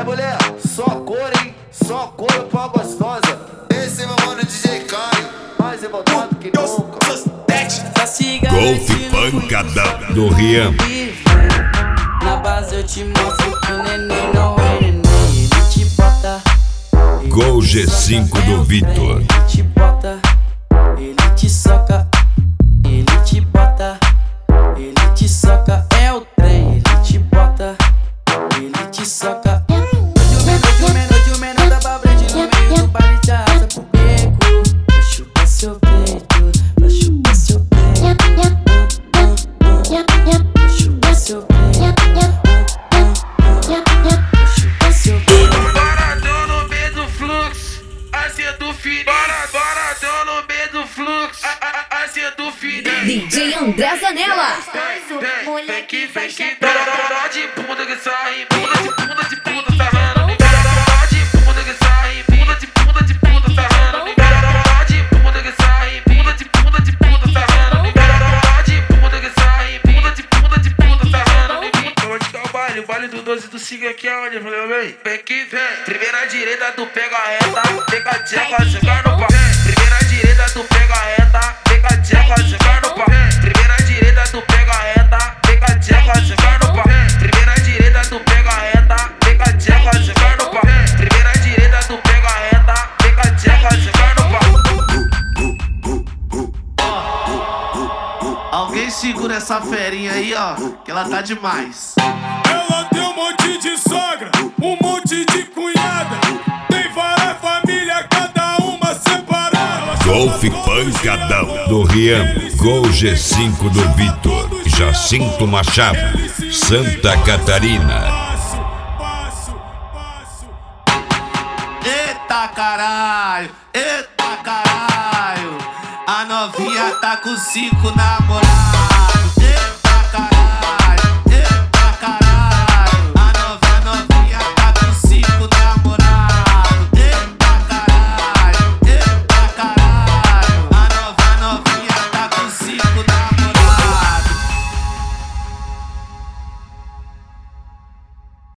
mulher, só cor, hein? Só cor pra gostosa. Esse é meu mano DJ Caio, mais revoltado que nunca. Golf pancadão do Rian. Na base eu te mostro que o neném não é neném. Ele te bota. Gol G5 do Vitor. Ele te bota, ele te soca. Ele te bota, ele te soca. É o trem, ele te bota, ele te soca. Hoje o menor da pra frente no meio do baile te arrasta pro beco. Pra chupar seu peito, pra chupar seu peito. Pra chupar seu peito. Pra chupar seu peito. Paradão no meio do fluxo, assim do filho. Paradão no meio do fluxo, assim do filho. DJ André Zanella. Vem que dó de bunda que sai, bunda de bunda sarrando. Dó de bunda que sai, bunda de bunda sarrando. Dó de bunda que sai, bunda de bunda sarrando. Dó de bunda que sai, bunda de bunda sarrando. Onde que é o baile do 12 do 5 aqui é onde, falei, vem que vem. Primeira direita tu pega a reta, pega a tcheca, jogar no pau. Primeira direita tu pega a reta, pega a tcheca, jogar no pau. Primeira direita tu pega a reta, pega a tcheca, jogar no pau. Primeira direita tu pega a reta, pega a tcheca, jogar no pau. Primeira direita tu pega a reta, pega a tcheca, jogar no pau. Alguém segura essa ferinha aí, ó, que ela tá demais. Ela tem um monte de sogra, um monte de cunhada. Tem várias famílias, cada uma separada. Golf pancadão do Rian. Gol G5 do Vitor. Jacinto Machado, Santa Catarina. Eita caralho, eita caralho. A novinha tá com 5 namorados.